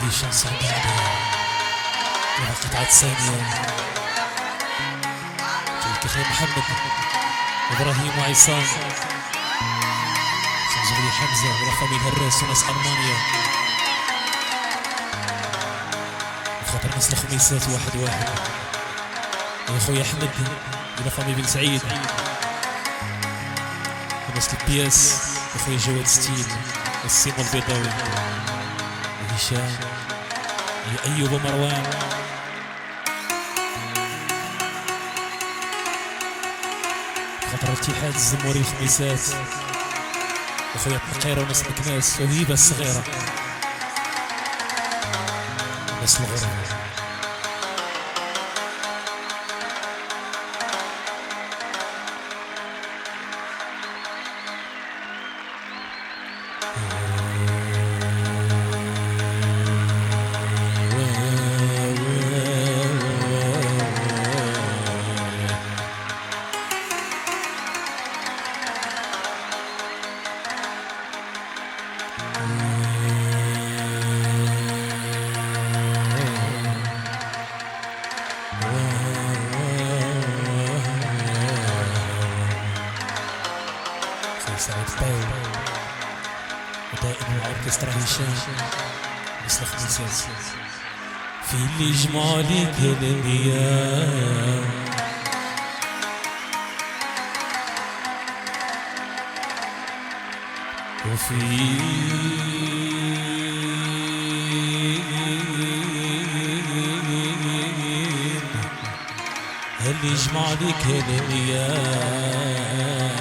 شانسون على قطعة ثانية الكخير محمد إبراهيم وعصام زغلي حمزة ورقمي الهراس وناس ألمانيا وخاطر ناس الخميسات واحد يا خويا أحمد ورقمي بن سعيد وناس البياس وخويا جواد ستيل والسيمو البيضاوي وهشام يا أيوب ومروان خاطر اتحاد الزموري الخميسات وخويا القيرة وناس مكناس وهيبة الصغيرة وناس الغرب سعيد طاول ودائما الأوركسترا هشام مثل خميسات في اللي جمالي كالأيام وفي اللي جمالي كالأيام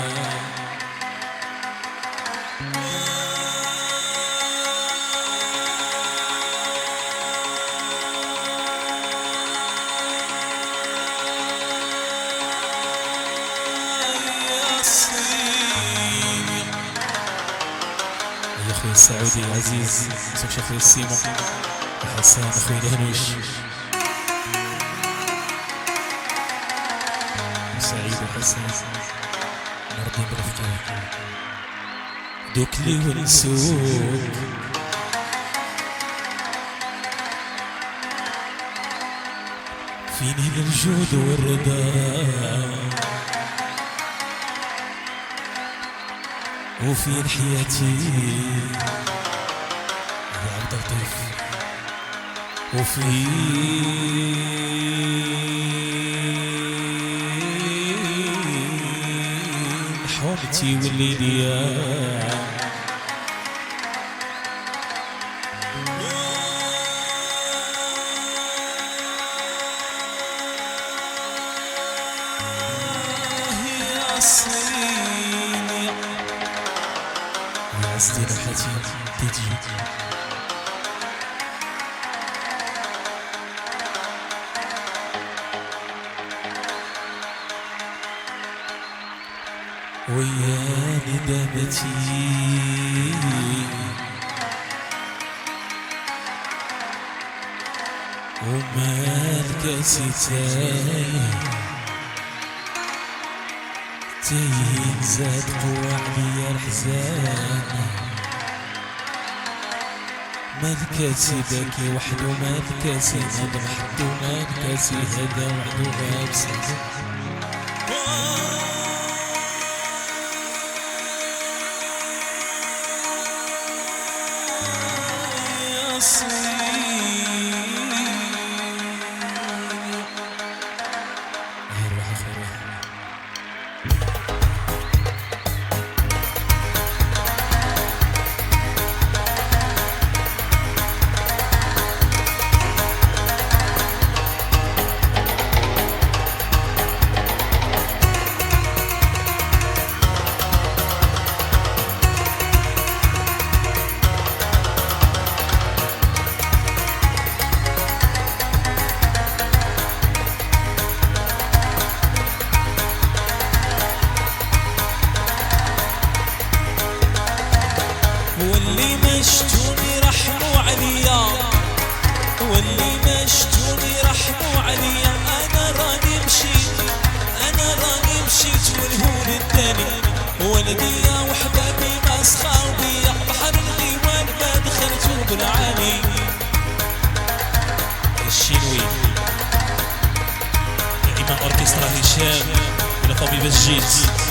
يا اخوي السعودي العزيز مسوي اخوي السيمو وحسان اخوي الهنوش وسعيد وحسان مرضي برفقه دوكلي ونسوق فيني الجود والرضا وفي حياتي يا عبد اللطيف وفي حومتي والليليا عزتي روحتي تجي ويا ندمتي وما الكاسيتين تاين زاد قوى عليا الحزان مالكاسي باكي وحدو مالكاسي هذا وحدو مالكاسي هذا وحدو غابسي يا صيي واللي مشتوني رحموا عليا واللي مشتوني رحموا عليا انا راني مشيت والهون الثاني ولديا وحبابي ما سخاو بيا بحر الغيوان ما دخلتو بالعاني الشام ولا طبيب الجيت.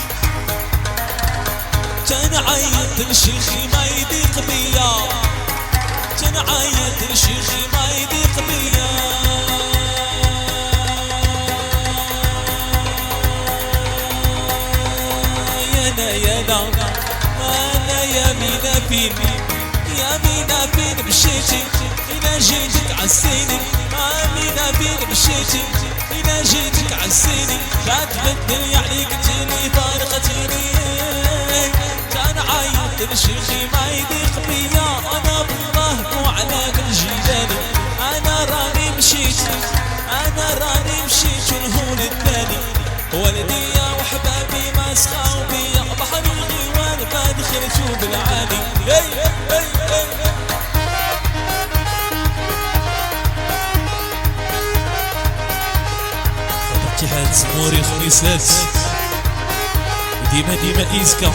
تنعيط لشيخي ما يضيق بيا، تنعيط لشيخي ما يضيق بيا. يانا انا يمينا فين، يمينا فين مشيتي إلا جيتك عالسيني، يمينا فين مشيتي إلا جيتك عالسيني. لا تبدل عليك تجيني فارقتيني، تنعيط لشيخي ما يضيق بيا. انا بالله مو على الجيلاني، انا راني مشيت، انا راني مشيت ونهون الثاني. ولدي وحبابي ما سخاو بيا، بحر الغيوان ما دخلتو بالعالي. اتحاد سموري خميسات ديما إيسكا.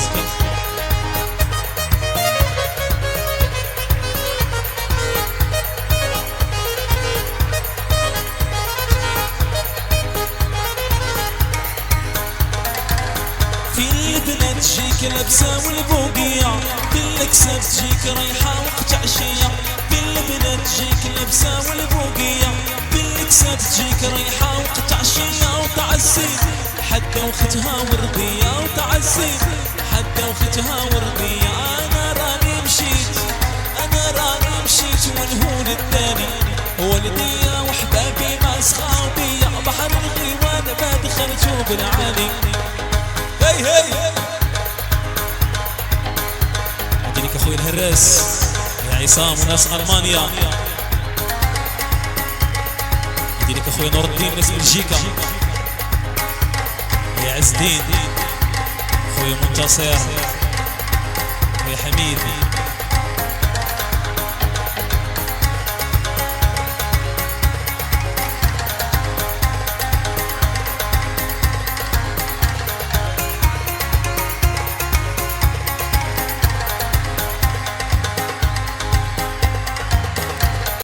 في البنات تجيك لابسة والبوقية، في الكساب تجيك رايحة وقت عشية. في البنات تجيك لابسة والبوقية، في الكساب تجيك رايحة وقت عشية. وتعزي حتى وختها ورقية، وتعزي حتى وختها ورقية. أنا راني مشيت، أنا راني مشيت ونهون الثاني. ولدي وحبابي ما سخاو بيا، بحر الغيوان ما دخلتو بالعالي. عندك اخوي الهراس يا عصام وناس المانيا. عندك اخوي نور الدين ناس بلجيكا، يا عز الدين اخوي منتصر، يا حميد.